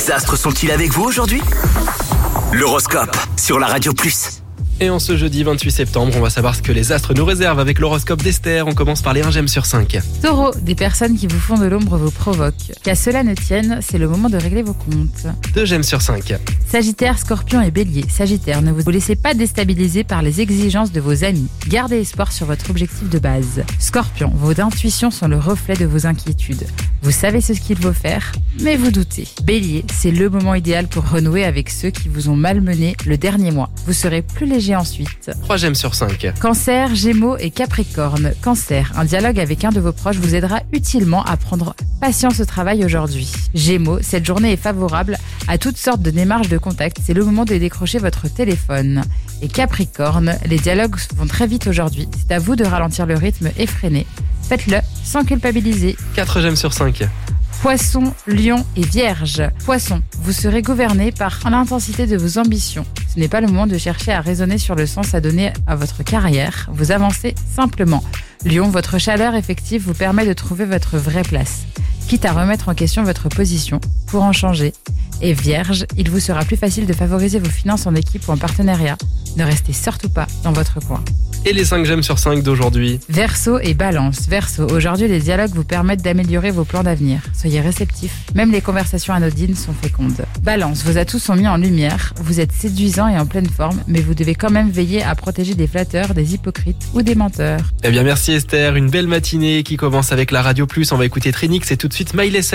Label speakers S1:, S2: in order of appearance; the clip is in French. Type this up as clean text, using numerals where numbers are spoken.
S1: Les astres sont-ils avec vous aujourd'hui? L'horoscope sur la Radio Plus.
S2: Et en ce jeudi 28 septembre, on va savoir ce que les astres nous réservent avec l'horoscope d'Esther. On commence par les 1 gemme sur 5.
S3: Taureau, des personnes qui vous font de l'ombre vous provoquent. Qu'à cela ne tienne, c'est le moment de régler vos comptes.
S2: 2 gemmes sur 5.
S3: Sagittaire, Scorpion et Bélier. Sagittaire, ne vous laissez pas déstabiliser par les exigences de vos amis. Gardez espoir sur votre objectif de base. Scorpion, vos intuitions sont le reflet de vos inquiétudes. Vous savez ce qu'il faut faire, mais vous doutez. Bélier, c'est le moment idéal pour renouer avec ceux qui vous ont malmené le dernier mois. Vous serez plus léger ensuite.
S2: 3 gemmes sur 5.
S3: Cancer, Gémeaux et Capricorne. Cancer, un dialogue avec un de vos proches vous aidera utilement à prendre patience au travail aujourd'hui. Gémeaux, cette journée est favorable à toutes sortes de démarches de contact. C'est le moment de décrocher votre téléphone. Et Capricorne, les dialogues vont très vite aujourd'hui. C'est à vous de ralentir le rythme effréné. Faites-le sans culpabiliser.
S2: 4 gemmes sur 5.
S3: Poisson, Lion et Vierge. Poisson, vous serez gouverné par l'intensité de vos ambitions. Ce n'est pas le moment de chercher à raisonner sur le sens à donner à votre carrière. Vous avancez simplement. Lion, votre chaleur effective vous permet de trouver votre vraie place, quitte à remettre en question votre position pour en changer. Et Vierge, il vous sera plus facile de favoriser vos finances en équipe ou en partenariat. Ne restez surtout pas dans votre coin.
S2: Et les 5 gemmes sur 5 d'aujourd'hui.
S3: Verseau et Balance. Verseau, aujourd'hui les dialogues vous permettent d'améliorer vos plans d'avenir. Soyez réceptifs, même les conversations anodines sont fécondes. Balance, vos atouts sont mis en lumière, vous êtes séduisant et en pleine forme, mais vous devez quand même veiller à protéger des flatteurs, des hypocrites ou des menteurs.
S2: Eh bien merci Esther, une belle matinée qui commence avec la Radio Plus. On va écouter Trinix et tout de suite Miley Cyrus.